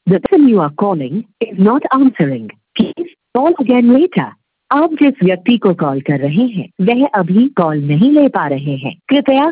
The person you are calling is not answering. Please call again later. आप जिस व्यक्ति को कॉल कर रहे हैं वह अभी कॉल नहीं ले पा रहे हैं। कृपया